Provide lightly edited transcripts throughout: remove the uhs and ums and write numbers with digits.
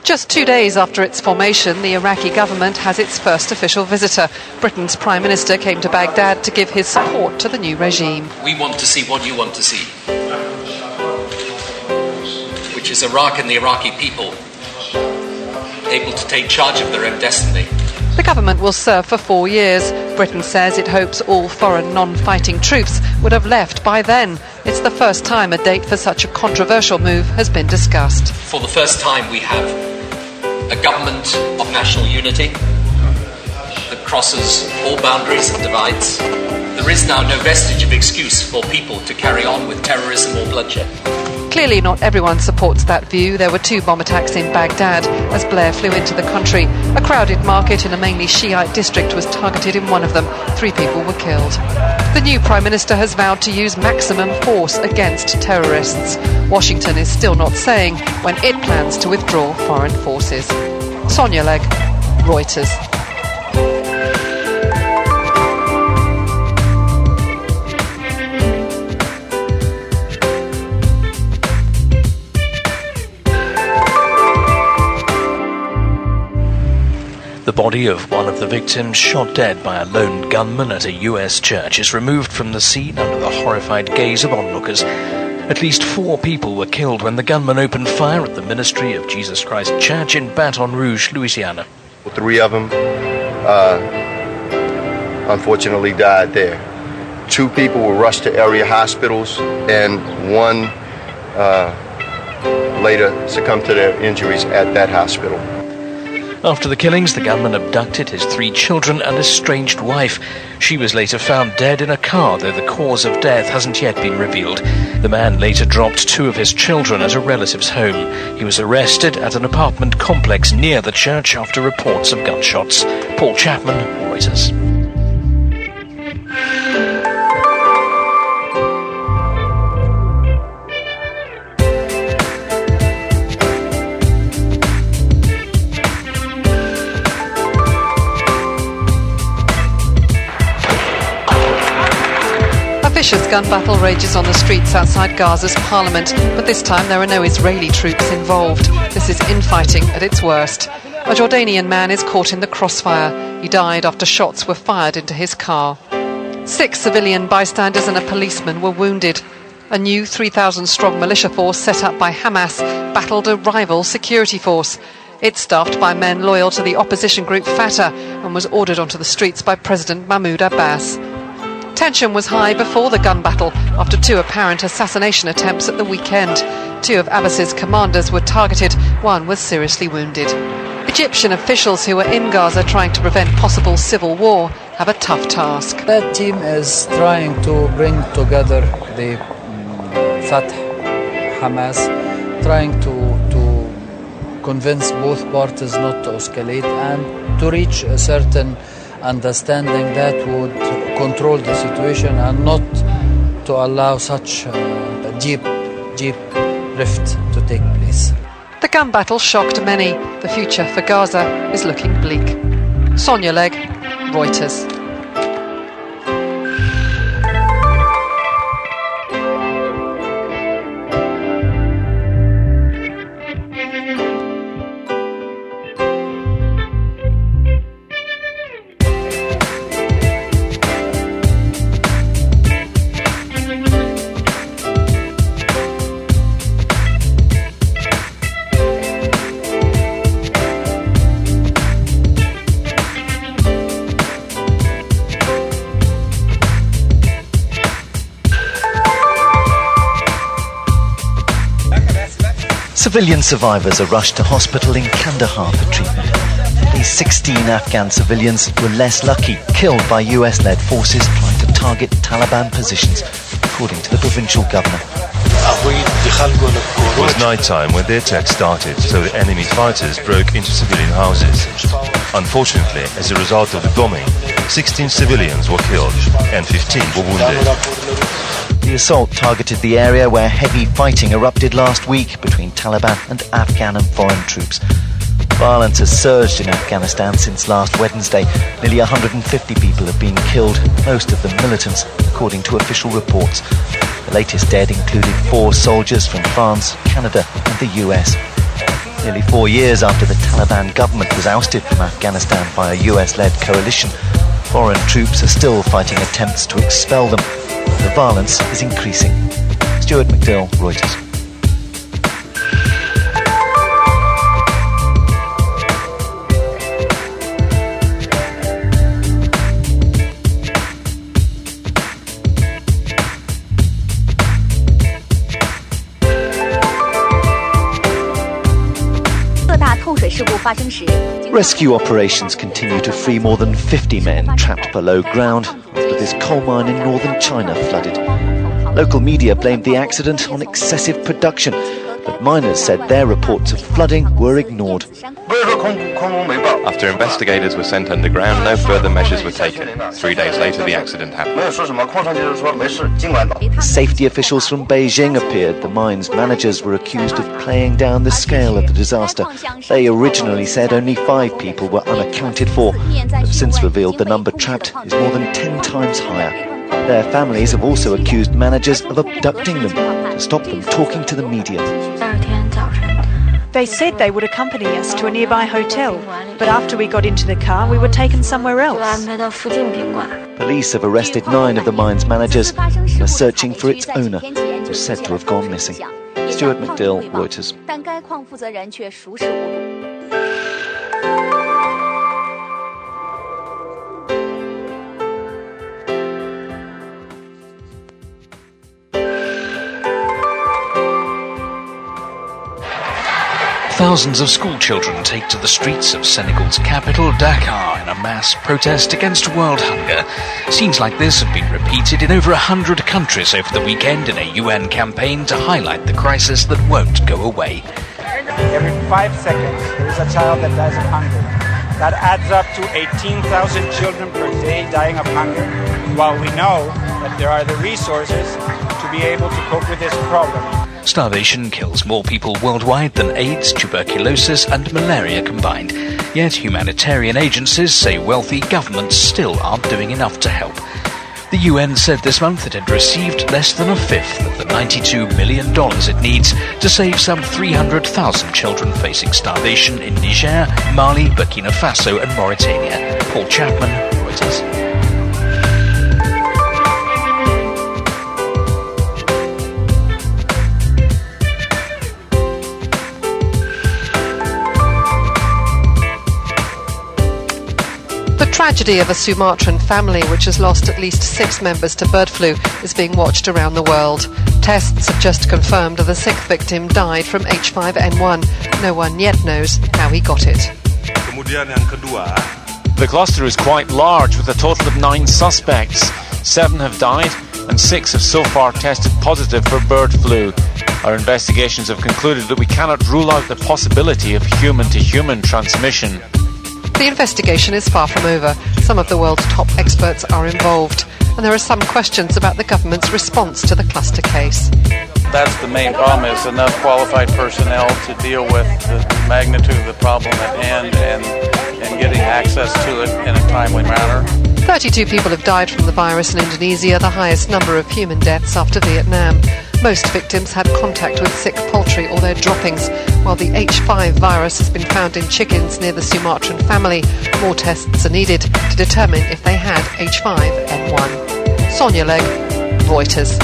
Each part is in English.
Just 2 days after its formation, the Iraqi government has its first official visitor. Britain's Prime Minister came to Baghdad to give his support to the new regime. We want to see what you want to see, which is Iraq and the Iraqi people able to take charge of their own destiny. The government will serve for 4 years. Britain says it hopes all foreign non-fighting troops would have left by then. It's the first time a date for such a controversial move has been discussed. For the first time, we have a government of national unity that crosses all boundaries and divides. There is now no vestige of excuse for people to carry on with terrorism or bloodshed. Clearly not everyone supports that view. There were 2 bomb attacks in Baghdad as Blair flew into the country. A crowded market in a mainly Shiite district was targeted in one of them. 3 people were killed. The new Prime Minister has vowed to use maximum force against terrorists. Washington is still not saying when it plans to withdraw foreign forces. Sonia Legg, Reuters. The body of one of the victims, shot dead by a lone gunman at a US church, is removed from the scene under the horrified gaze of onlookers. At least 4 people were killed when the gunman opened fire at the Ministry of Jesus Christ Church in Baton Rouge, Louisiana. 3 of them unfortunately died there. 2 people were rushed to area hospitals, and 1 later succumbed to their injuries at that hospital. After the killings, the gunman abducted his 3 children and estranged wife. She was later found dead in a car, though the cause of death hasn't yet been revealed. The man later dropped 2 of his children at a relative's home. He was arrested at an apartment complex near the church after reports of gunshots. Paul Chapman, Reuters. A vicious gun battle rages on the streets outside Gaza's parliament, but this time there are no Israeli troops involved. This is infighting at its worst. A Jordanian man is caught in the crossfire. He died after shots were fired into his car. 6 civilian bystanders and a policeman were wounded. A new 3,000-strong militia force set up by Hamas battled a rival security force. It's staffed by men loyal to the opposition group Fatah and was ordered onto the streets by President Mahmoud Abbas. Tension was high before the gun battle after 2 apparent assassination attempts at the weekend. 2 of Abbas's commanders were targeted, 1 was seriously wounded. Egyptian officials who are in Gaza trying to prevent possible civil war have a tough task. That team is trying to bring together the Fatah, Hamas, trying to convince both parties not to escalate and to reach a certain understanding that would control the situation and not to allow such a deep rift to take place. The gun battle shocked many. The future for Gaza is looking bleak. Sonia Legg, Reuters. Civilian survivors are rushed to hospital in Kandahar for treatment. These 16 Afghan civilians were less lucky, killed by US-led forces trying to target Taliban positions, according to the provincial governor. It was night time when the attack started, so the enemy fighters broke into civilian houses. Unfortunately, as a result of the bombing, 16 civilians were killed and 15 were wounded. The assault targeted the area where heavy fighting erupted last week between Taliban and Afghan and foreign troops. Violence has surged in Afghanistan since last Wednesday. Nearly 150 people have been killed, most of them militants, according to official reports. The latest dead included 4 soldiers from France, Canada and the US. Nearly 4 years after the Taliban government was ousted from Afghanistan by a US-led coalition, foreign troops are still fighting attempts to expel them. The violence is increasing. Stuart McDill, Reuters. Rescue operations continue to free more than 50 men trapped below ground after this coal mine in northern China flooded. Local media blamed the accident on excessive production, but miners said their reports of flooding were ignored. After investigators were sent underground, no further measures were taken. 3 days later, the accident happened. Safety officials from Beijing appeared. The mine's managers were accused of playing down the scale of the disaster. They originally said only 5 people were unaccounted for, but have since revealed the number trapped is more than 10 times higher. Their families have also accused managers of abducting them to stop them talking to the media. They said they would accompany us to a nearby hotel, but after we got into the car, we were taken somewhere else. Police have arrested 9 of the mine's managers and are searching for its owner, who's said to have gone missing. Stuart McDill, Reuters. Thousands of school children take to the streets of Senegal's capital, Dakar, in a mass protest against world hunger. Scenes like this have been repeated in over 100 countries over the weekend in a UN campaign to highlight the crisis that won't go away. Every 5 seconds, there is a child that dies of hunger. That adds up to 18,000 children per day dying of hunger, while we know that there are the resources to be able to cope with this problem. Starvation kills more people worldwide than AIDS, tuberculosis and malaria combined. Yet humanitarian agencies say wealthy governments still aren't doing enough to help. The UN said this month it had received less than a fifth of the $92 million it needs to save some 300,000 children facing starvation in Niger, Mali, Burkina Faso and Mauritania. Paul Chapman, Reuters. The tragedy of a Sumatran family which has lost at least 6 members to bird flu is being watched around the world. Tests have just confirmed that the 6th victim died from H5N1. No one yet knows how he got it. The cluster is quite large, with a total of 9 suspects. 7 have died and 6 have so far tested positive for bird flu. Our investigations have concluded that we cannot rule out the possibility of human-to-human transmission. The investigation is far from over. Some of the world's top experts are involved, and there are some questions about the government's response to the cluster case. That's the main problem, is enough qualified personnel to deal with the magnitude of the problem at hand and getting access to it in a timely manner. 32 people have died from the virus in Indonesia, the highest number of human deaths after Vietnam. Most victims had contact with sick poultry or their droppings, while the H5 virus has been found in chickens near the Sumatran family. More tests are needed to determine if they had H5N1. Sonia Legg, Reuters.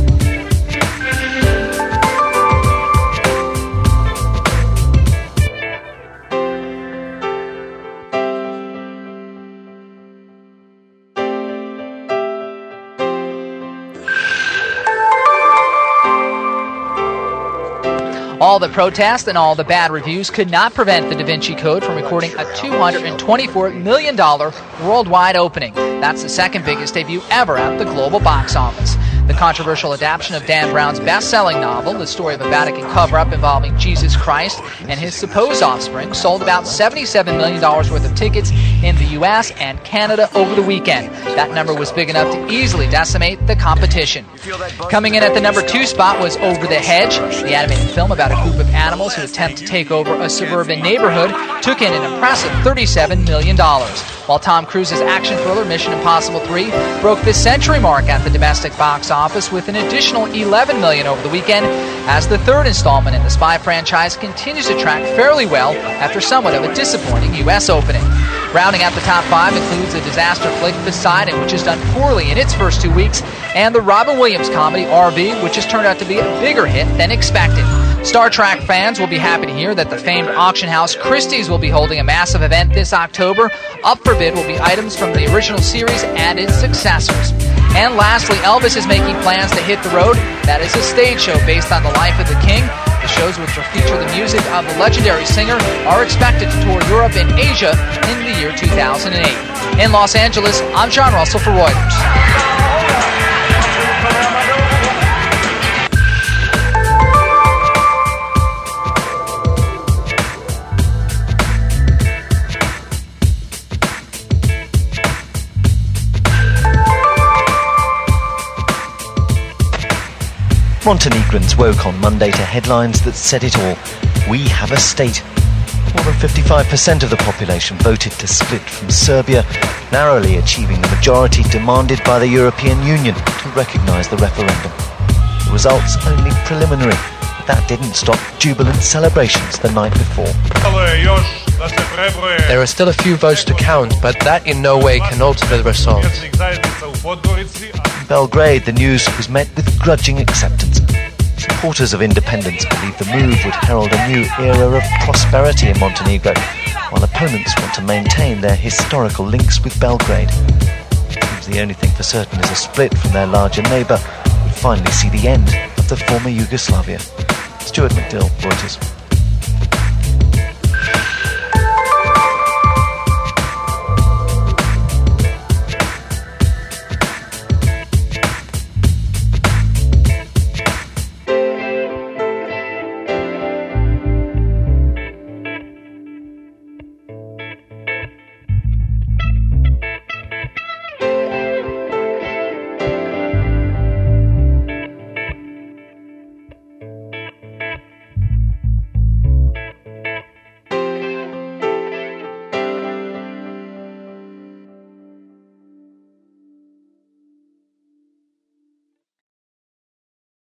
All the protests and all the bad reviews could not prevent the Da Vinci Code from recording a $224 million worldwide opening. That's the second biggest debut ever at the global box office. The controversial adaptation of Dan Brown's best-selling novel, the story of a Vatican cover-up involving Jesus Christ and his supposed offspring, sold about $77 million worth of tickets in the U.S. and Canada over the weekend. That number was big enough to easily decimate the competition. Coming in at the number 2 spot was Over the Hedge. The animated film about a group of animals who attempt to take over a suburban neighborhood took in an impressive $37 million. while Tom Cruise's action thriller Mission Impossible 3 broke the century mark at the domestic box office with an additional $11 million over the weekend, as the third installment in the spy franchise continues to track fairly well after somewhat of a disappointing U.S. opening. Rounding out the top 5 includes the disaster flick Poseidon, which has done poorly in its first 2 weeks, and the Robin Williams comedy RV, which has turned out to be a bigger hit than expected. Star Trek fans will be happy to hear that the famed auction house Christie's will be holding a massive event this October. Up for bid will be items from the original series and its successors. And lastly, Elvis is making plans to hit the road. That is a stage show based on the life of the king. The shows, which will feature the music of the legendary singer, are expected to tour Europe and Asia in the year 2008. In Los Angeles, I'm John Russell for Reuters. Montenegrins woke on Monday to headlines that said it all. We have a state. More than 55% of the population voted to split from Serbia, narrowly achieving the majority demanded by the European Union to recognise the referendum. The results only preliminary, but that didn't stop jubilant celebrations the night before. There are still a few votes to count, but that in no way can alter the result. In Belgrade, the news was met with grudging acceptance. Supporters of independence believe the move would herald a new era of prosperity in Montenegro, while opponents want to maintain their historical links with Belgrade. It seems the only thing for certain is a split from their larger neighbour would finally see the end of the former Yugoslavia. Stuart McDill, Reuters.